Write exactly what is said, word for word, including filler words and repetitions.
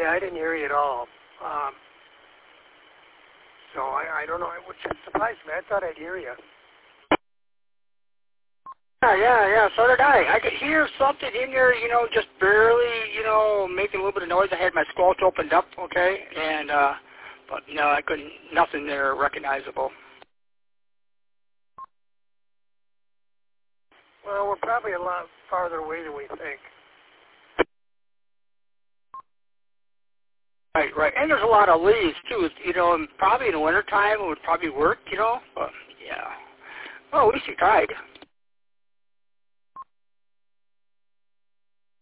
Yeah, I didn't hear you at all. Um, so I, I don't know, which surprised me. I thought I'd hear you. Yeah, yeah, yeah, so did I. I could hear something in there, you know, just barely, you know, making a little bit of noise. I had my squelch opened up, okay, and, uh, but, no, I couldn't, nothing there recognizable. Well, we're probably a lot farther away than we think. Right, right, and there's a lot of leaves, too, you know, and probably in the wintertime it would probably work, you know, but, yeah. Well, at least you tried.